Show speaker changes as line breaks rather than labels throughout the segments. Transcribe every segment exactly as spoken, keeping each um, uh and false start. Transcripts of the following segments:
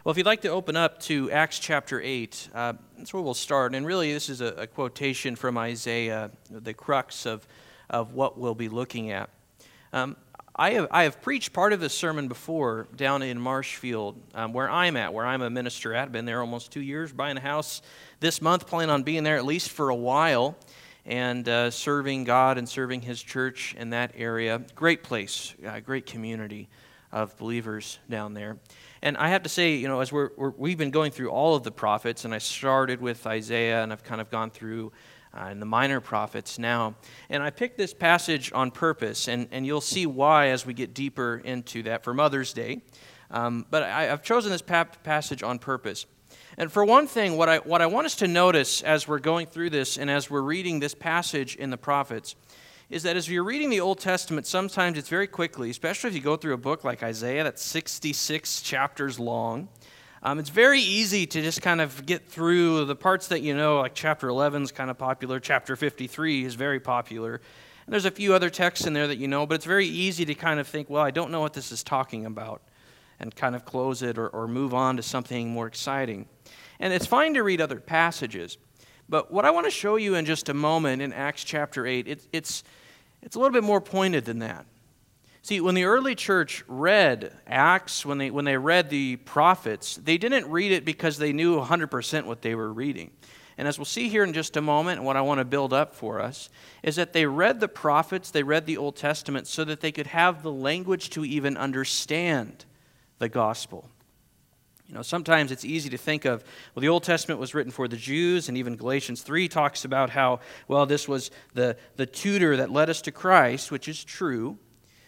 Well, if you'd like to open up to Acts chapter eight, uh, that's where we'll start. And really, this is a, a quotation from Isaiah, the crux of, of what we'll be looking at. Um, I have I have preached part of this sermon before down in Marshfield, um, where I'm at, where I'm a minister at. I've been there almost two years, buying a house this month, plan on being there at least for a while, and uh, serving God and serving His church in that area. Great place, uh, great community of believers down there. And I have to say, you know, as we're, we're, we've been going through all of the prophets, and I started with Isaiah, and I've kind of gone through uh, in the minor prophets now. And I picked this passage on purpose, and, and you'll see why as we get deeper into that for Mother's Day. Um, but I, I've chosen this pa- passage on purpose. And for one thing, what I, what I want us to notice as we're going through this and as we're reading this passage in the prophets is that as you're reading the Old Testament, sometimes it's very quickly, especially if you go through a book like Isaiah that's sixty-six chapters long. Um, it's very easy to just kind of get through the parts that you know, like chapter eleven is kind of popular, chapter fifty-three is very popular, and there's a few other texts in there that you know, but it's very easy to kind of think, well, I don't know what this is talking about, and kind of close it or, or move on to something more exciting. And it's fine to read other passages, but what I want to show you in just a moment in Acts chapter eight, it, it's It's a little bit more pointed than that. See, when the early church read Acts, when they when they read the prophets, they didn't read it because they knew one hundred percent what they were reading. And as we'll see here in just a moment, and what I want to build up for us, is that they read the prophets, they read the Old Testament, so that they could have the language to even understand the gospel. You know, sometimes it's easy to think of, well, the Old Testament was written for the Jews, and even Galatians three talks about how, well, this was the, the tutor that led us to Christ, which is true.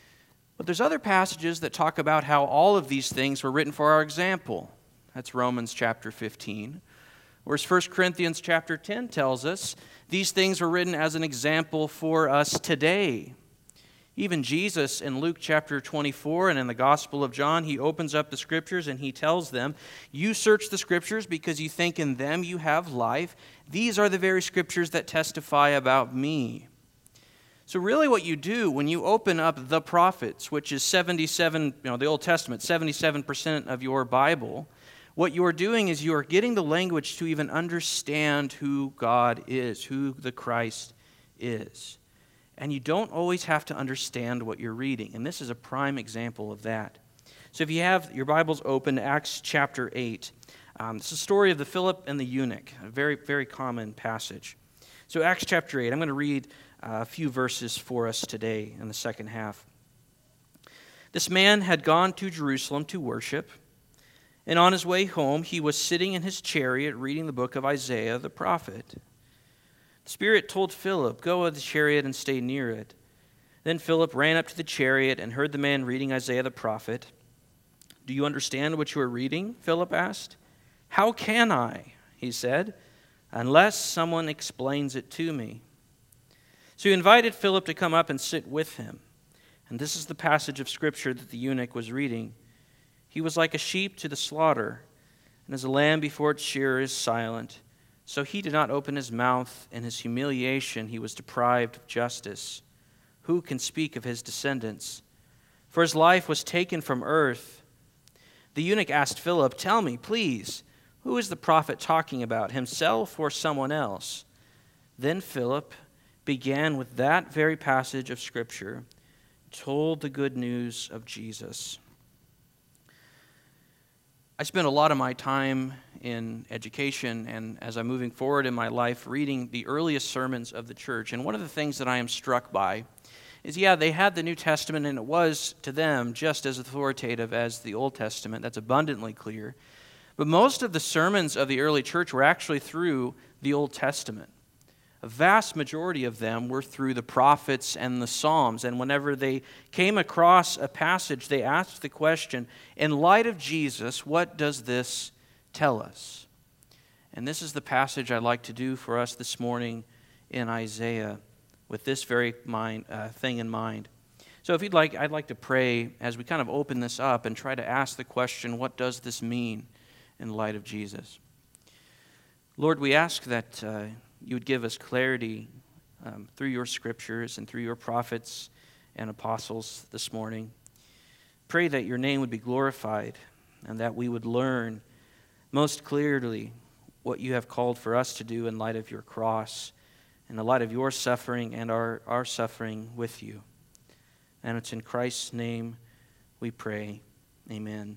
But there's other passages that talk about how all of these things were written for our example. That's Romans chapter fifteen. Whereas First Corinthians chapter ten tells us these things were written as an example for us today. Even Jesus in Luke chapter twenty-four and in the Gospel of John, he opens up the Scriptures and he tells them, you search the Scriptures because you think in them you have life. These are the very Scriptures that testify about me. So really what you do when you open up the prophets, which is seventy-seven, you know, the Old Testament, seventy-seven percent of your Bible, what you're doing is you're getting the language to even understand who God is, who the Christ is. And you don't always have to understand what you're reading. And this is a prime example of that. So if you have your Bibles open to Acts chapter eight, um, it's the story of the Philip and the eunuch, a very, very common passage. So Acts chapter eight, I'm going to read uh, a few verses for us today in the second half. This man had gone to Jerusalem to worship, and on his way home he was sitting in his chariot reading the book of Isaiah the prophet. The Spirit told Philip, go to the chariot and stay near it. Then Philip ran up to the chariot and heard the man reading Isaiah the prophet. Do you understand what you are reading? Philip asked. How can I, he said, unless someone explains it to me. So he invited Philip to come up and sit with him. And this is the passage of Scripture that the eunuch was reading. He was like a sheep to the slaughter, and as a lamb before its shearer is silent, so he did not open his mouth. In his humiliation he was deprived of justice. Who can speak of his descendants? For his life was taken from earth. The eunuch asked Philip, tell me, please, who is the prophet talking about, himself or someone else? Then Philip began with that very passage of Scripture, told the good news of Jesus. I spend a lot of my time in education and as I'm moving forward in my life reading the earliest sermons of the church. And one of the things that I am struck by is, yeah, they had the New Testament and it was to them just as authoritative as the Old Testament. That's abundantly clear. But most of the sermons of the early church were actually through the Old Testament. A vast majority of them were through the prophets and the Psalms. And whenever they came across a passage, they asked the question, in light of Jesus, what does this tell us? And this is the passage I'd like to do for us this morning in Isaiah with this very mind, uh, thing in mind. So if you'd like, I'd like to pray as we kind of open this up and try to ask the question, what does this mean in light of Jesus? Lord, we ask that uh, you would give us clarity um, through your Scriptures and through your prophets and apostles this morning. Pray that your name would be glorified, and that we would learn most clearly what you have called for us to do in light of your cross, in the light of your suffering and our, our suffering with you. And it's in Christ's name we pray. Amen.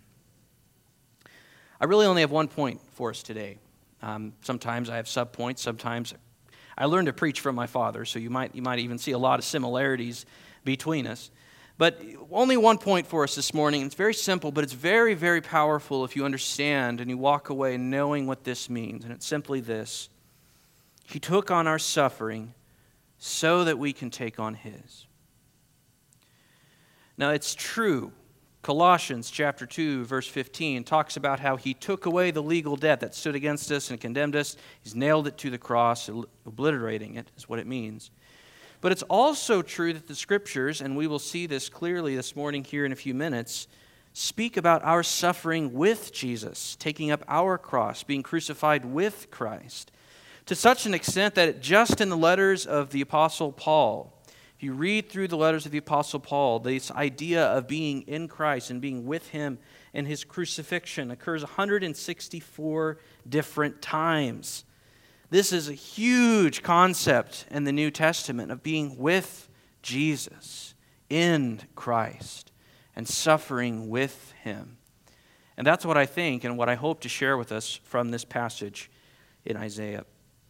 I really only have one point for us today. Um, sometimes I have subpoints. Sometimes I learned to preach from my father, so you might you might even see a lot of similarities between us. But only one point for us this morning. It's very simple, but it's very, very powerful if you understand and you walk away knowing what this means. And it's simply this: He took on our suffering so that we can take on His. Now, it's true. Colossians chapter two, verse fifteen talks about how He took away the legal debt that stood against us and condemned us. He's nailed it to the cross, obliterating it is what it means. But it's also true that the Scriptures, and we will see this clearly this morning here in a few minutes, speak about our suffering with Jesus, taking up our cross, being crucified with Christ, to such an extent that just in the letters of the Apostle Paul, if you read through the letters of the Apostle Paul, this idea of being in Christ and being with Him in His crucifixion occurs one hundred sixty-four different times. This is a huge concept in the New Testament of being with Jesus, in Christ, and suffering with Him. And that's what I think and what I hope to share with us from this passage in Isaiah.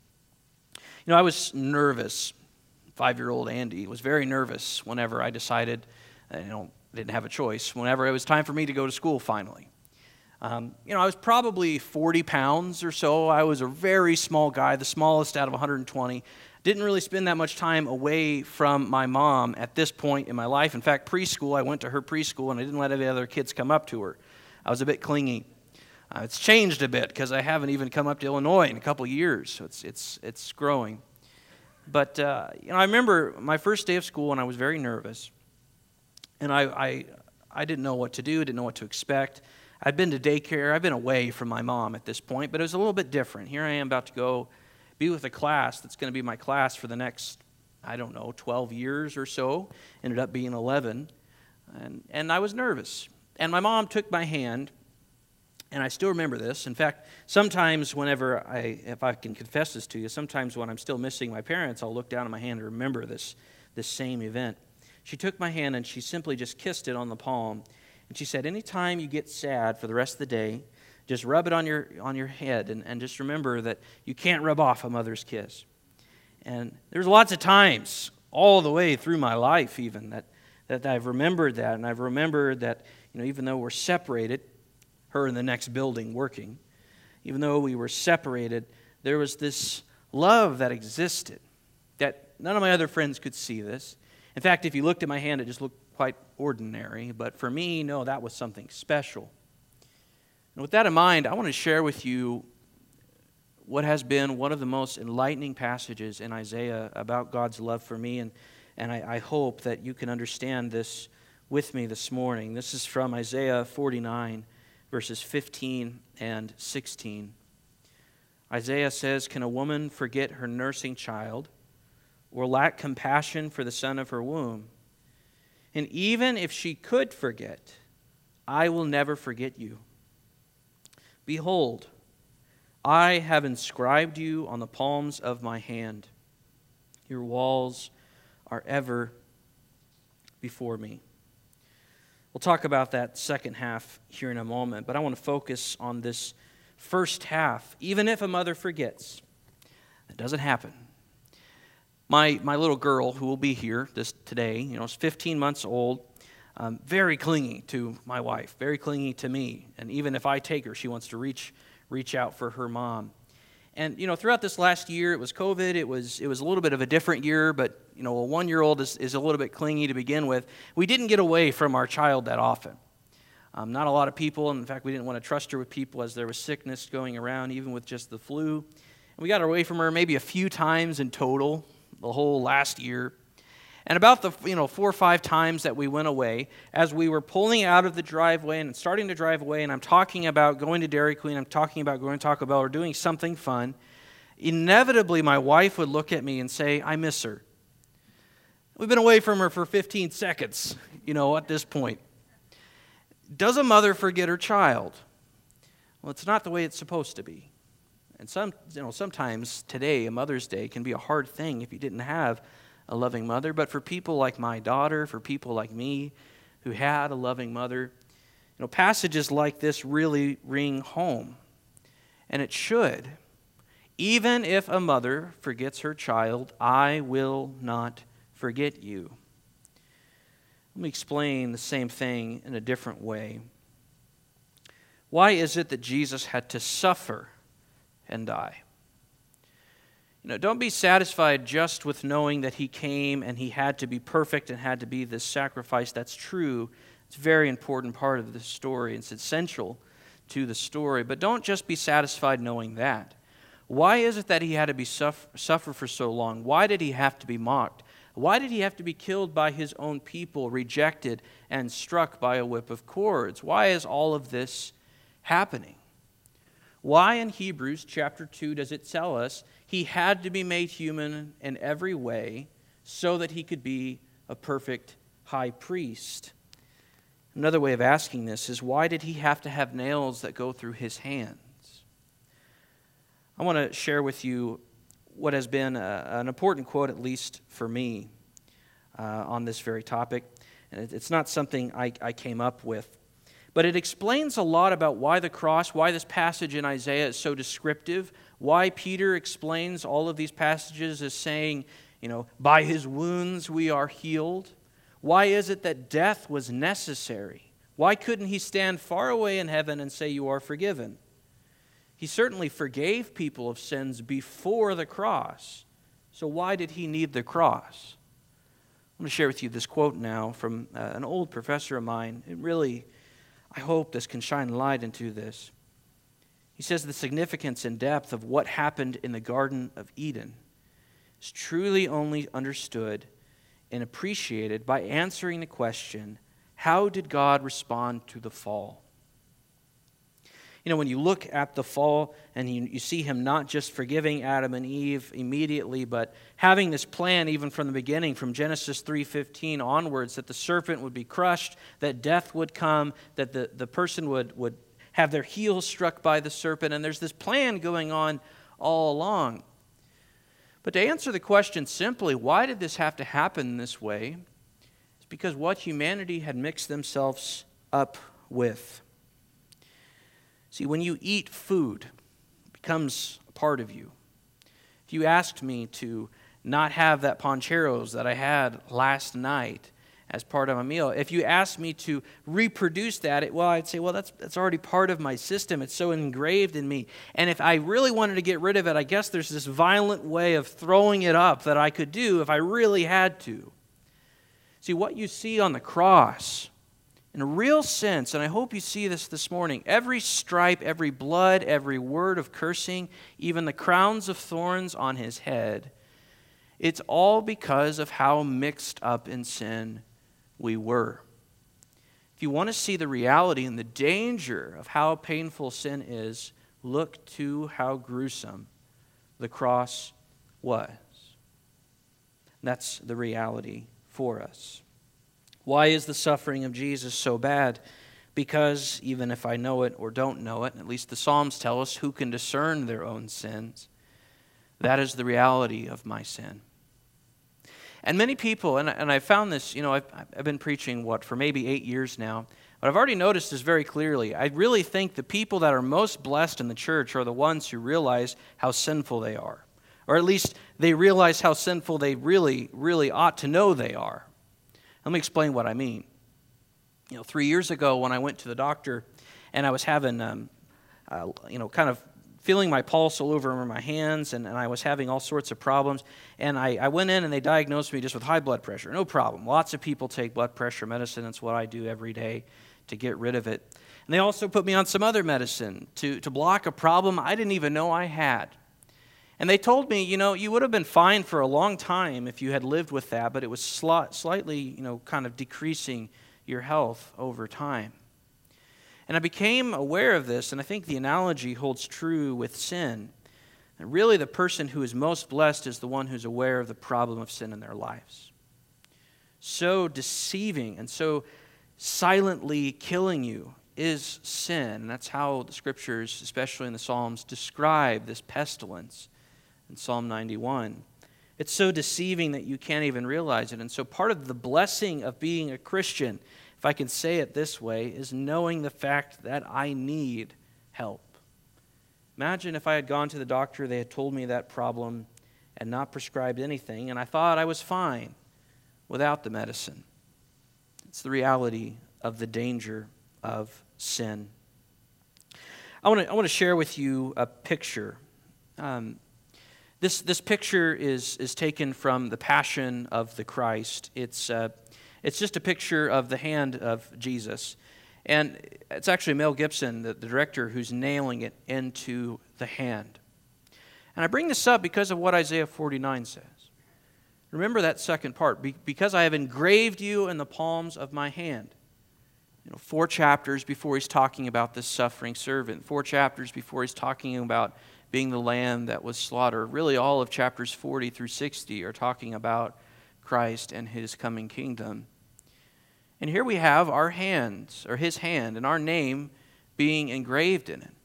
You know, I was nervous. Five-year-old Andy was very nervous whenever I decided, you know, didn't have a choice, whenever it was time for me to go to school finally. Um, you know, I was probably forty pounds or so. I was a very small guy, the smallest out of one hundred twenty. Didn't really spend that much time away from my mom at this point in my life. In fact, preschool, I went to her preschool and I didn't let any other kids come up to her. I was a bit clingy. Uh, it's changed a bit because I haven't even come up to Illinois in a couple years, so it's it's it's growing. But, uh, you know, I remember my first day of school and I was very nervous. And I, I I didn't know what to do, didn't know what to expect. I'd been to daycare. I've been away from my mom at this point, but it was a little bit different. Here I am about to go be with a class that's going to be my class for the next, I don't know, twelve years or so. Ended up being eleven. And, and I was nervous. And my mom took my hand. And I still remember this. In fact, sometimes whenever I, if I can confess this to you, sometimes when I'm still missing my parents, I'll look down at my hand and remember this, this same event. She took my hand and she simply just kissed it on the palm. And she said, anytime you get sad for the rest of the day, just rub it on your on your head and, and just remember that you can't rub off a mother's kiss. And there's lots of times, all the way through my life even, that, that I've remembered that. And I've remembered that, you know, even though we're separated, her in the next building working, even though we were separated, there was this love that existed that none of my other friends could see this. In fact, if you looked at my hand, it just looked quite ordinary. But for me, no, that was something special. And with that in mind, I want to share with you what has been one of the most enlightening passages in Isaiah about God's love for me. And, and I, I hope that you can understand this with me this morning. This is from Isaiah forty-nine. Verses fifteen and sixteen. Isaiah says, can a woman forget her nursing child or lack compassion for the son of her womb? And even if she could forget, I will never forget you. Behold, I have inscribed you on the palms of my hand. Your walls are ever before me. We'll talk about that second half here in a moment, but I want to focus on this first half. Even if a mother forgets, it doesn't happen. My my little girl, who will be here this today, you know, is fifteen months old, um, very clingy to my wife, very clingy to me, and even if I take her, she wants to reach reach out for her mom. And, you know, throughout this last year, it was COVID. It was it was a little bit of a different year, but, you know, a one-year-old is, is a little bit clingy to begin with. We didn't get away from our child that often. Um, not a lot of people. In fact, we didn't want to trust her with people as there was sickness going around, even with just the flu. And we got away from her maybe a few times in total, the whole last year. And about the, you know, four or five times that we went away, as we were pulling out of the driveway and starting to drive away, and I'm talking about going to Dairy Queen, I'm talking about going to Taco Bell or doing something fun, inevitably my wife would look at me and say, I miss her. We've been away from her for fifteen seconds, you know, at this point. Does a mother forget her child? Well, it's not the way it's supposed to be. And some, you know, sometimes today, a Mother's Day can be a hard thing if you didn't have a loving mother. But for people like my daughter, for people like me who had a loving mother, you know, passages like this really ring home. And it should. Even if a mother forgets her child, I will not forget you. Let me explain the same thing in a different way. Why is it that Jesus had to suffer and die? You know, don't be satisfied just with knowing that he came and he had to be perfect and had to be this sacrifice. That's true. It's a very important part of the story. It's essential to the story. But don't just be satisfied knowing that. Why is it that he had to be suffer, suffer for so long? Why did he have to be mocked? Why did he have to be killed by his own people, rejected and struck by a whip of cords? Why is all of this happening? Why in Hebrews chapter two does it tell us he had to be made human in every way so that he could be a perfect high priest? Another way of asking this is, why did he have to have nails that go through his hands? I want to share with you what has been a, an important quote, at least for me, uh, on this very topic. And it, it's not something I, I came up with, but it explains a lot about why the cross, why this passage in Isaiah is so descriptive, why Peter explains all of these passages as saying, you know, by his wounds we are healed. Why is it that death was necessary? Why couldn't he stand far away in heaven and say, you are forgiven? He certainly forgave people of sins before the cross. So why did he need the cross? I'm going to share with you this quote now from uh, an old professor of mine. It really, I hope this can shine light into this. He says the significance and depth of what happened in the Garden of Eden is truly only understood and appreciated by answering the question, how did God respond to the fall? You know, when you look at the fall and you, you see him not just forgiving Adam and Eve immediately, but having this plan even from the beginning, from Genesis three fifteen onwards, that the serpent would be crushed, that death would come, that the, the person would, would have their heels struck by the serpent, and there's this plan going on all along. But to answer the question simply, why did this have to happen this way? It's because what humanity had mixed themselves up with. See, when you eat food, it becomes a part of you. If you asked me to not have that Pancheros that I had last night as part of a meal, if you asked me to reproduce that, it, well, I'd say, well, that's that's already part of my system. It's so engraved in me. And if I really wanted to get rid of it, I guess there's this violent way of throwing it up that I could do if I really had to. See, what you see on the cross, in a real sense, and I hope you see this this morning, every stripe, every blood, every word of cursing, even the crowns of thorns on his head, it's all because of how mixed up in sin we were. If you want to see the reality and the danger of how painful sin is, look to how gruesome the cross was. That's the reality for us. Why is the suffering of Jesus so bad? Because even if I know it or don't know it, at least the Psalms tell us who can discern their own sins. That is the reality of my sin. And many people, and, and I found this, you know, I've, I've been preaching, what, for maybe eight years now. But I've already noticed this very clearly. I really think the people that are most blessed in the church are the ones who realize how sinful they are. Or at least they realize how sinful they really, really ought to know they are. Let me explain what I mean. You know, three years ago when I went to the doctor and I was having, um, uh, you know, kind of feeling my pulse all over my hands and, and I was having all sorts of problems. And I, I went in and they diagnosed me just with high blood pressure. No problem. Lots of people take blood pressure medicine. That's what I do every day to get rid of it. And they also put me on some other medicine to, to block a problem I didn't even know I had. And they told me, you know, you would have been fine for a long time if you had lived with that, but it was sli- slightly, you know, kind of decreasing your health over time. And I became aware of this, and I think the analogy holds true with sin. And really the person who is most blessed is the one who's aware of the problem of sin in their lives. So deceiving and so silently killing you is sin. And that's how the Scriptures, especially in the Psalms, describe this pestilence in Psalm ninety-one. It's so deceiving that you can't even realize it. And so part of the blessing of being a Christian, if I can say it this way, is knowing the fact that I need help. Imagine if I had gone to the doctor, they had told me that problem and not prescribed anything, and I thought I was fine without the medicine. It's the reality of the danger of sin. I want to I want to share with you a picture. Um, this this picture is is taken from the Passion of the Christ. It's uh, it's just a picture of the hand of Jesus, and it's actually Mel Gibson, the, the director, who's nailing it into the hand. And I bring this up because of what Isaiah forty-nine says. Remember that second part, Be- because I have engraved you in the palms of my hand. You know, four chapters before he's talking about this suffering servant, four chapters before he's talking about being the lamb that was slaughtered. Really, all of chapters forty through sixty are talking about Christ and his coming kingdom. And here we have our hands, or his hand, and our name being engraved in it.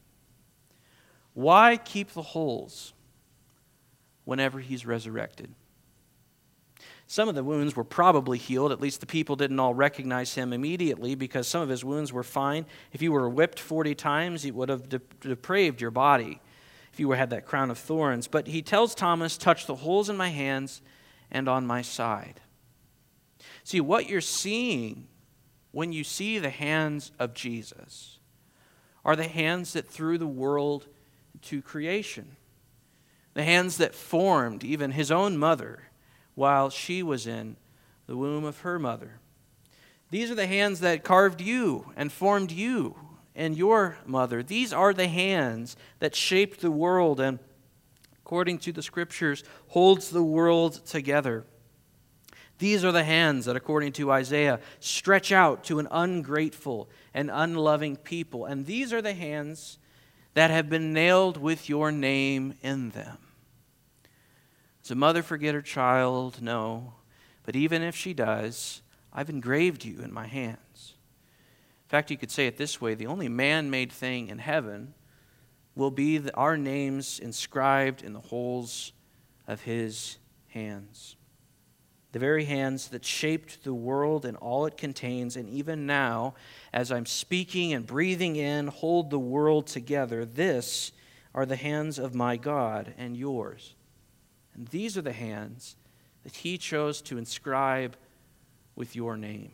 Why keep the holes whenever he's resurrected? Some of the wounds were probably healed. At least the people didn't all recognize him immediately because some of his wounds were fine. If you were whipped forty times, it would have de- depraved your body if you had that crown of thorns. But he tells Thomas, touch the holes in my hands and on my side. See, what you're seeing when you see the hands of Jesus are the hands that threw the world to creation. The hands that formed even his own mother while she was in the womb of her mother. These are the hands that carved you and formed you and your mother. These are the hands that shaped the world and, according to the Scriptures, holds the world together. These are the hands that, according to Isaiah, stretch out to an ungrateful and unloving people. And these are the hands that have been nailed with your name in them. Does a mother forget her child? No. But even if she does, I've engraved you in my hands. In fact, you could say it this way: the only man-made thing in heaven will be the, our names inscribed in the holes of his hands. The very hands that shaped the world and all it contains, and even now, as I'm speaking and breathing in, hold the world together. This are the hands of my God and yours. And these are the hands that he chose to inscribe with your name.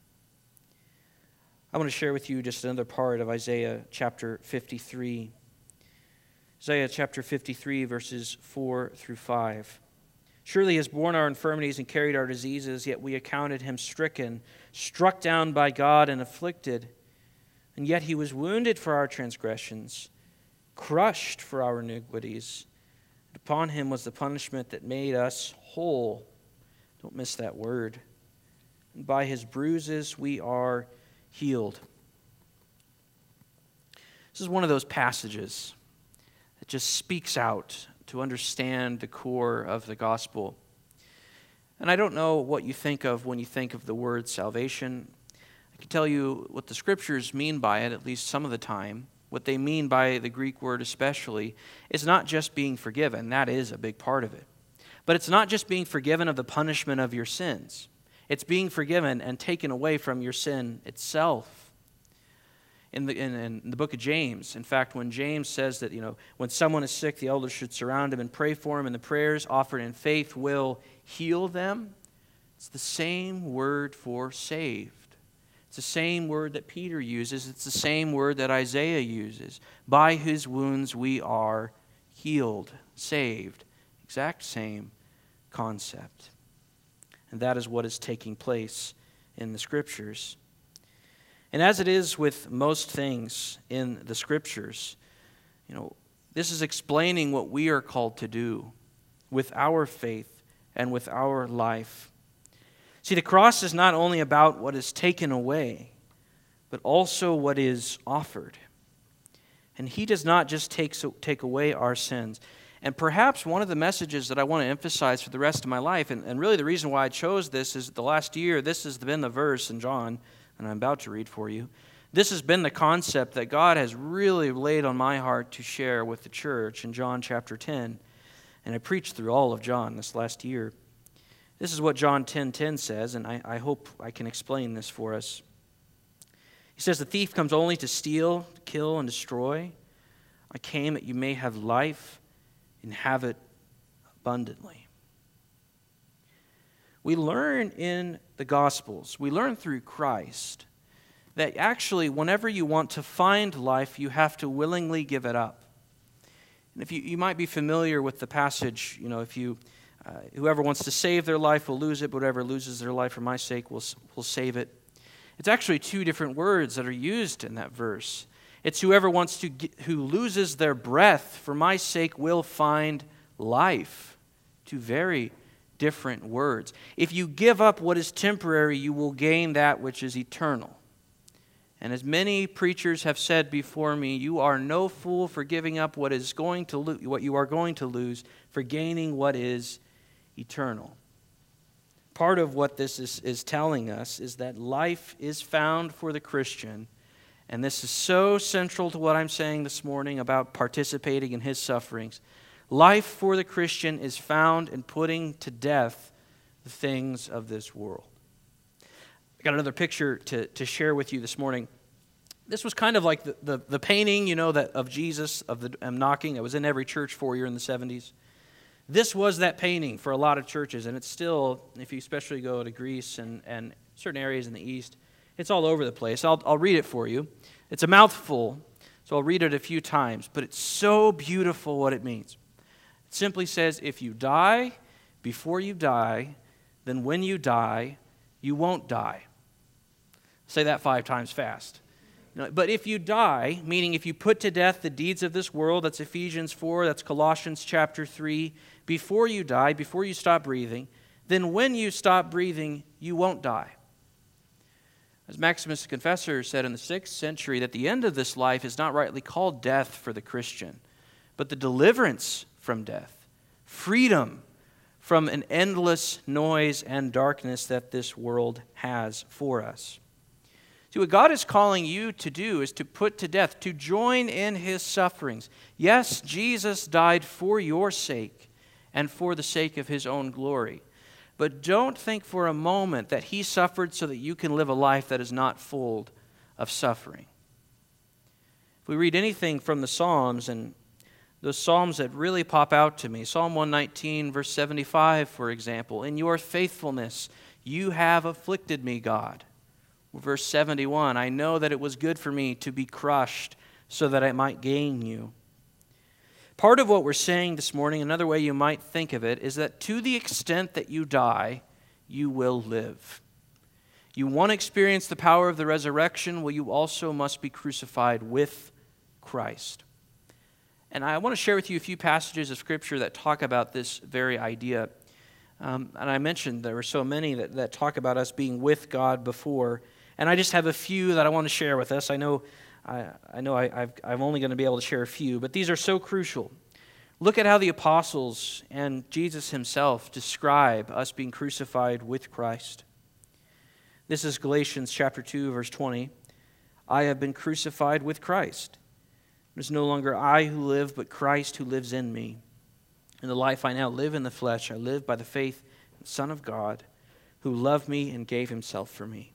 I want to share with you just another part of Isaiah chapter fifty-three. Isaiah chapter fifty-three, verses four through five. Surely he has borne our infirmities and carried our diseases, yet we accounted him stricken, struck down by God and afflicted. And yet he was wounded for our transgressions, crushed for our iniquities. Upon him was the punishment that made us whole. Don't miss that word. And by his bruises we are healed. This is one of those passages that just speaks out to understand the core of the gospel. And I don't know what you think of when you think of the word salvation. I can tell you what the Scriptures mean by it, at least some of the time. What they mean by the Greek word especially is not just being forgiven. That is a big part of it. But it's not just being forgiven of the punishment of your sins. It's being forgiven and taken away from your sin itself. In the, in, in the book of James, in fact, when James says that, you know, when someone is sick, the elders should surround him and pray for him, and the prayers offered in faith will heal them, it's the same word for saved. It's the same word that Peter uses. It's the same word that Isaiah uses. By his wounds we are healed, saved. Exact same concept. And that is what is taking place in the Scriptures. And as it is with most things in the Scriptures, you know, this is explaining what we are called to do with our faith and with our life. See, the cross is not only about what is taken away, but also what is offered. And he does not just take, so, take away our sins. And perhaps one of the messages that I want to emphasize for the rest of my life, and, and really the reason why I chose this is the last year, this has been the verse in John and I'm about to read for you. This has been the concept that God has really laid on my heart to share with the church in John chapter ten. And I preached through all of John this last year. This is what John ten ten says, and I, I hope I can explain this for us. He says, "The thief comes only to steal, kill, and destroy. I came that you may have life and have it abundantly." We learn in the Gospels, we learn through Christ, that actually whenever you want to find life, you have to willingly give it up. And if you, you might be familiar with the passage, you know, if you, uh, whoever wants to save their life will lose it, but whoever loses their life for my sake will, will save it. It's actually two different words that are used in that verse. It's whoever wants to, get, who loses their breath for my sake will find life. Two very different words. If you give up what is temporary, you will gain that which is eternal. And as many preachers have said before me, you are no fool for giving up what is going to lo- what you are going to lose for gaining what is eternal. Part of what this is, is telling us is that life is found for the Christian, and this is so central to what I'm saying this morning about participating in his sufferings. Life for the Christian is found in putting to death the things of this world. I got another picture to, to share with you this morning. This was kind of like the, the, the painting, you know, that of Jesus, of the um, knocking. It was in every church foyer in the seventies. This was that painting for a lot of churches, and it's still, if you especially go to Greece and, and certain areas in the East, it's all over the place. I'll, I'll read it for you. It's a mouthful, so I'll read it a few times, but it's so beautiful what it means. It simply says, if you die before you die, then when you die, you won't die. Say that five times fast. But if you die, meaning if you put to death the deeds of this world, that's Ephesians four, that's Colossians chapter three, before you die, before you stop breathing, then when you stop breathing, you won't die. As Maximus the Confessor said in the sixth century, that the end of this life is not rightly called death for the Christian, but the deliverance from death, freedom from an endless noise and darkness that this world has for us. See, what God is calling you to do is to put to death, to join in his sufferings. Yes, Jesus died for your sake and for the sake of his own glory. But don't think for a moment that he suffered so that you can live a life that is not full of suffering. If we read anything from the Psalms, and those Psalms that really pop out to me, Psalm one nineteen, verse seventy-five, for example, in your faithfulness you have afflicted me, God. Verse seventy-one, I know that it was good for me to be crushed so that I might gain you. Part of what we're saying this morning, another way you might think of it, is that to the extent that you die, you will live. You want to experience the power of the resurrection, well, you also must be crucified with Christ. And I want to share with you a few passages of Scripture that talk about this very idea. Um, and I mentioned there were so many that, that talk about us being with God before. And I just have a few that I want to share with us. I know I, I know I, I've, I'm only going to be able to share a few, but these are so crucial. Look at how the apostles and Jesus himself describe us being crucified with Christ. This is Galatians chapter two, verse twenty. I have been crucified with Christ. It is no longer I who live, but Christ who lives in me. In the life I now live in the flesh, I live by the faith in the Son of God, who loved me and gave himself for me.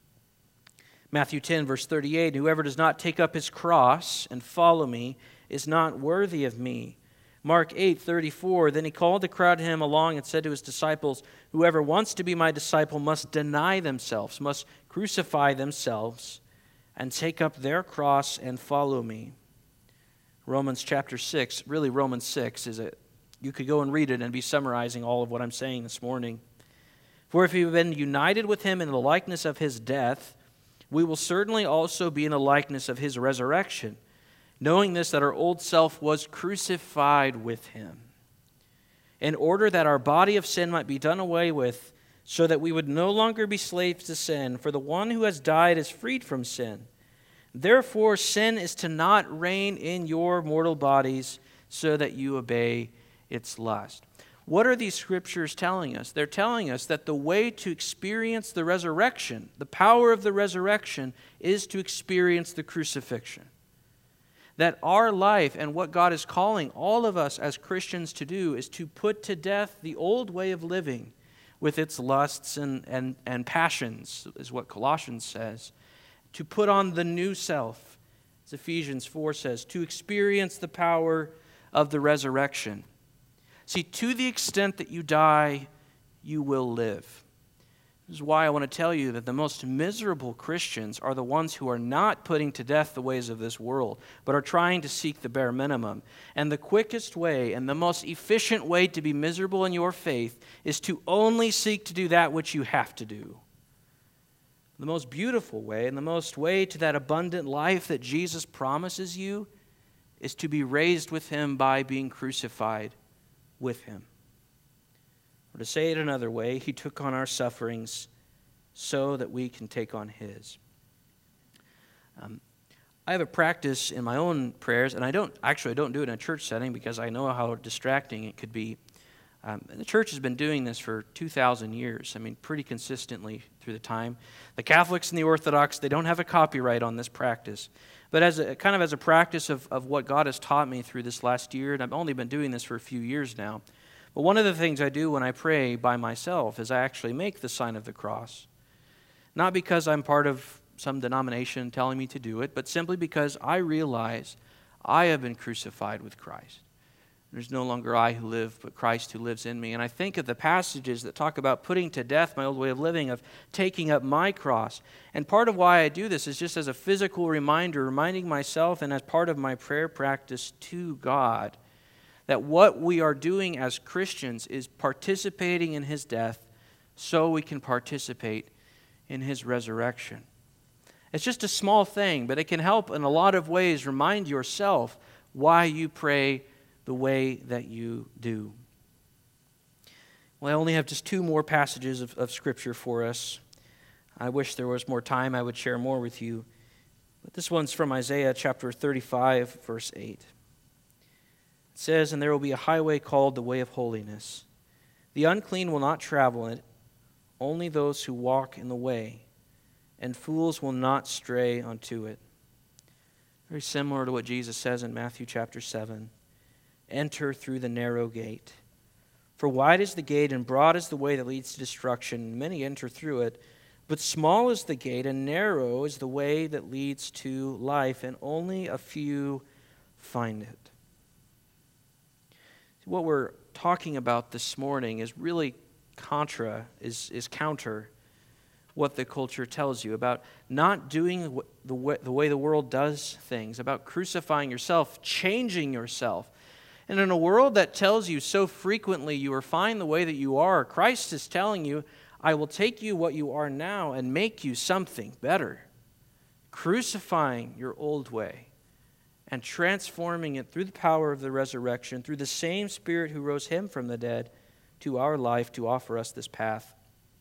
Matthew ten, verse thirty-eight, whoever does not take up his cross and follow me is not worthy of me. Mark eight, thirty-four, then he called the crowd to him along and said to his disciples, whoever wants to be my disciple must deny themselves, must crucify themselves, and take up their cross and follow me. Romans chapter six, really Romans six, is it? You could go and read it and be summarizing all of what I'm saying this morning. For if you've been united with him in the likeness of his death, we will certainly also be in the likeness of his resurrection, knowing this, that our old self was crucified with him, in order that our body of sin might be done away with, so that we would no longer be slaves to sin, for the one who has died is freed from sin. Therefore, sin is to not reign in your mortal bodies, so that you obey its lust. What are these scriptures telling us? They're telling us that the way to experience the resurrection, the power of the resurrection, is to experience the crucifixion. That our life and what God is calling all of us as Christians to do is to put to death the old way of living with its lusts and, and, and passions, is what Colossians says. To put on the new self, as Ephesians four says, to experience the power of the resurrection. See, to the extent that you die, you will live. This is why I want to tell you that the most miserable Christians are the ones who are not putting to death the ways of this world, but are trying to seek the bare minimum. And the quickest way and the most efficient way to be miserable in your faith is to only seek to do that which you have to do. The most beautiful way and the most way to that abundant life that Jesus promises you is to be raised with Him by being crucified with Him. Or to say it another way, He took on our sufferings so that we can take on His. Um, I have a practice in my own prayers, and I don't actually I don't do it in a church setting because I know how distracting it could be. Um, the church has been doing this for two thousand years. I mean, pretty consistently through the time. The Catholics and the Orthodox, they don't have a copyright on this practice. But as a kind of as a practice of, of what God has taught me through this last year, and I've only been doing this for a few years now, but one of the things I do when I pray by myself is I actually make the sign of the cross. Not because I'm part of some denomination telling me to do it, but simply because I realize I have been crucified with Christ. There's no longer I who live, but Christ who lives in me. And I think of the passages that talk about putting to death my old way of living, of taking up my cross. And part of why I do this is just as a physical reminder, reminding myself and as part of my prayer practice to God, that what we are doing as Christians is participating in His death so we can participate in His resurrection. It's just a small thing, but it can help in a lot of ways remind yourself why you pray the way that you do. Well, I only have just two more passages of, of Scripture for us. I wish there was more time. I would share more with you. But this one's from Isaiah chapter thirty-five, verse eight. It says, "And there will be a highway called the way of holiness. The unclean will not travel in it, only those who walk in the way, and fools will not stray unto it." Very similar to what Jesus says in Matthew chapter seven. "Enter through the narrow gate. For wide is the gate and broad is the way that leads to destruction, and many enter through it. But small is the gate and narrow is the way that leads to life, and only a few find it." What we're talking about this morning is really contra, is, is counter what the culture tells you about not doing the way, the way the world does things, about crucifying yourself, changing yourself. And in a world that tells you so frequently you are fine the way that you are, Christ is telling you, I will take you what you are now and make you something better. Crucifying your old way and transforming it through the power of the resurrection, through the same Spirit who rose Him from the dead, to our life to offer us this path.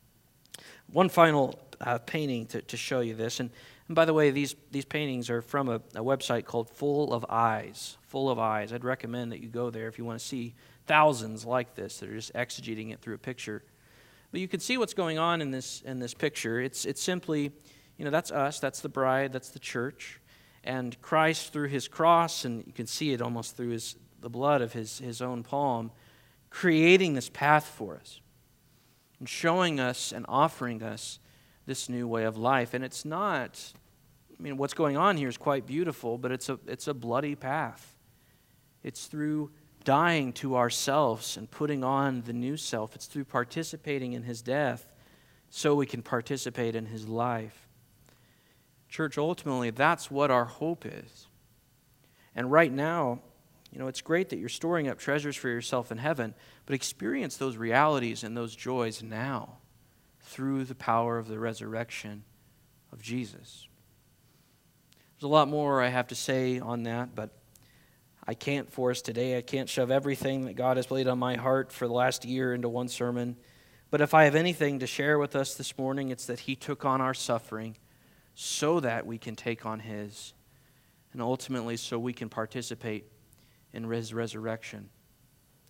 One final uh, painting to, to show you this. And, and by the way, these, these paintings are from a, a website called Full of Eyes. Full of Eyes. I'd recommend that you go there if you want to see thousands like this that are just exegeting it through a picture. But you can see what's going on in this in this picture. It's it's simply, you know, that's us, that's the bride, that's the church. And Christ through His cross, and you can see it almost through his the blood of his, his own palm, creating this path for us and showing us and offering us this new way of life. And it's not, I mean, what's going on here is quite beautiful, but it's a it's a bloody path. It's through dying to ourselves and putting on the new self. It's through participating in His death so we can participate in His life. Church, ultimately, that's what our hope is. And right now, you know, it's great that you're storing up treasures for yourself in heaven, but experience those realities and those joys now through the power of the resurrection of Jesus. There's a lot more I have to say on that, but I can't for us today. I can't shove everything that God has laid on my heart for the last year into one sermon. But if I have anything to share with us this morning, it's that He took on our suffering so that we can take on His, and ultimately so we can participate in His resurrection.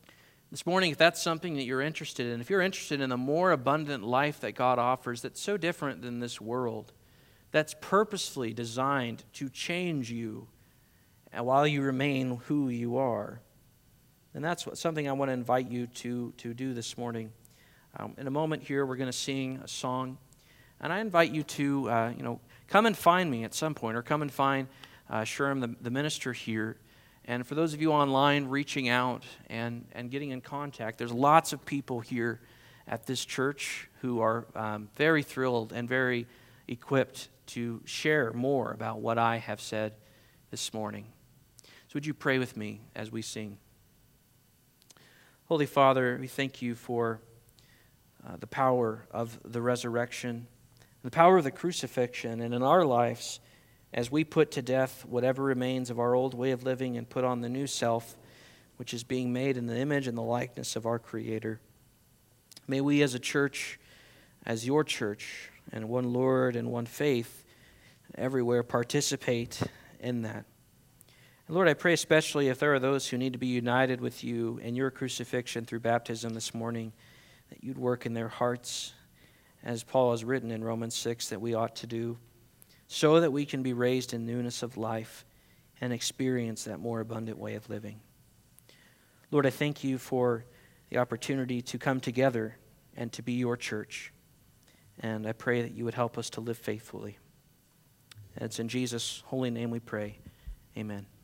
This morning, if that's something that you're interested in, if you're interested in the more abundant life that God offers that's so different than this world, that's purposefully designed to change you while you remain who you are, then that's what, something I want to invite you to, to do this morning. Um, in a moment here, we're going to sing a song, and I invite you to, uh, you know, come and find me at some point, or come and find uh, Sherm, the, the minister here. And for those of you online reaching out and, and getting in contact, there's lots of people here at this church who are um, very thrilled and very equipped to share more about what I have said this morning. So would you pray with me as we sing? Holy Father, we thank you for uh, the power of the resurrection, the power of the crucifixion, and in our lives, as we put to death whatever remains of our old way of living and put on the new self, which is being made in the image and the likeness of our Creator. May we as a church, as your church, and one Lord and one faith, everywhere participate in that. And Lord, I pray especially if there are those who need to be united with you in your crucifixion through baptism this morning, that you'd work in their hearts, as Paul has written in Romans six that we ought to do, so that we can be raised in newness of life and experience that more abundant way of living. Lord, I thank you for the opportunity to come together and to be your church. And I pray that you would help us to live faithfully. And it's in Jesus' holy name we pray. Amen.